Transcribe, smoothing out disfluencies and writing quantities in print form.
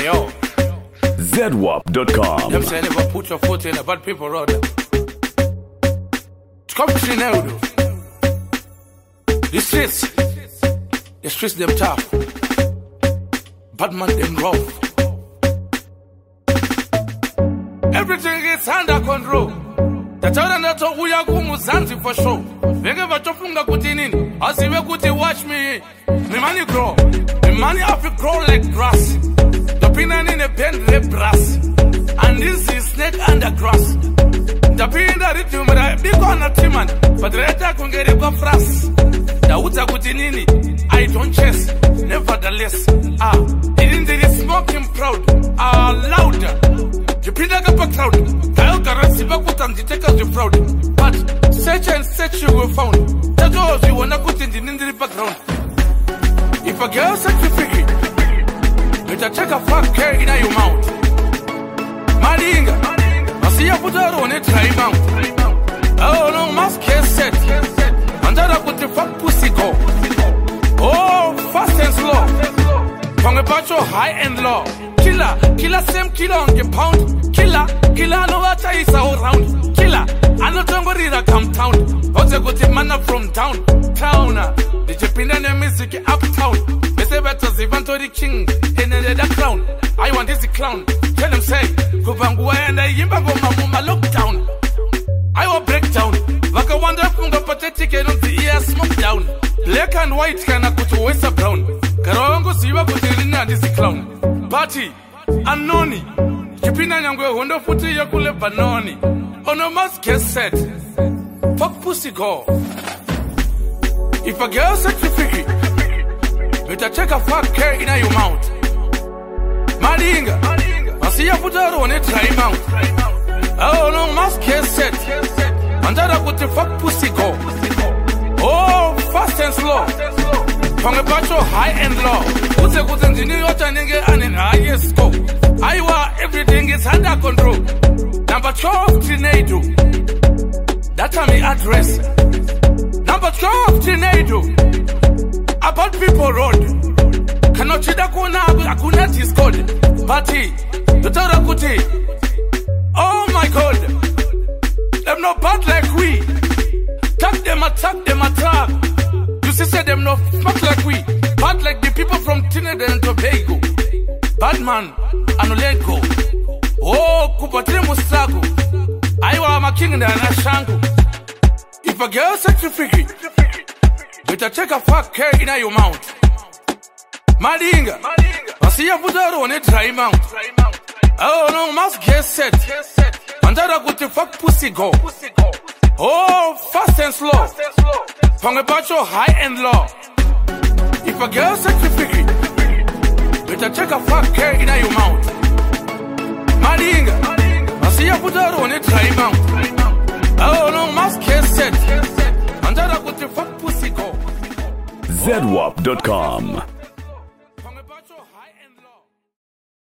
yo. ZWAP.com. Them say never put your foot in a bad people road. Come to now, the streets them tough. Bad man them rough. Everything is under control. Tatara nato uya kumuzanzi for sure. Venge vachofunga kuti nini. Asiwe kuti watch me. Me money grow. Me money have to grow like grass. The pina in a pen red brass. And this is snake under grass. The pina rhythm but big on a timan. But the reta kungere kwa fras. The uta kuti nini. I don't chase. Nevertheless. It in the smoking proud. Louder. You pin like a crowd. I'll guarantee back and take us the fraud. But search and search you will found. That's all you wanna put in the background. If a girl certificate, better check a fuck care in your mouth. Malinga, I see a put her on a try mount. Oh no, mask case set. And then I put the fuck pussy go. Oh, fast and slow. From a bunch of high and low. Killer, same killer on the pound. Killer, no water is all round. Killer, I know somebody that come town. What's a good man from town? The Japan music uptown. They say better even to the king in the crown. I want this clown. Tell him say, Kubangua and I yimbango mama lockdown. I will break down. Like a wonderful pathetic and on the ear smoke down. Black and white can I put away some brown. Karongo Siva put in this clown. Party, Anoni, Kipina Yangwe, Hondo Futi Yakule Banoni. Ono must get set. Fuck pussy go. If a girl certificate, better check a fuck care in your mouth. Malinga, I see a put her on a try mount. Oh no, must get set. And then I put the fuck pussy go. Oh, fast and slow. From a bunch of high and low. Who's a good engineer and in highest scope? I want everything is under control. Number 12, Trinado. That's my address. Number 12, Trinado. About people road. Cannot see the corner, Akuna Discord. Party, the Tarakuti. Oh my god. Them not bad like we. Attack them, attack. You say them no fuck like we. Bad like the people from Trinidad and Tobago. Bad man, Anulenko. Oh, Kupatri Musago. I want my king and Ashango. If a girl certificate, better check a fuck care in your mouth. Malinga, I see a put her on a try mount. Oh no, must get set. And then I go to fuck pussy go. Oh, fast and slow. From a bunch of high and low. If a girl certificate, better check a fuck care in your mouth. Malinga, I see a put her on a try mount. Oh no, must get set. And then I go to fuck pussy go. ZWAP.com.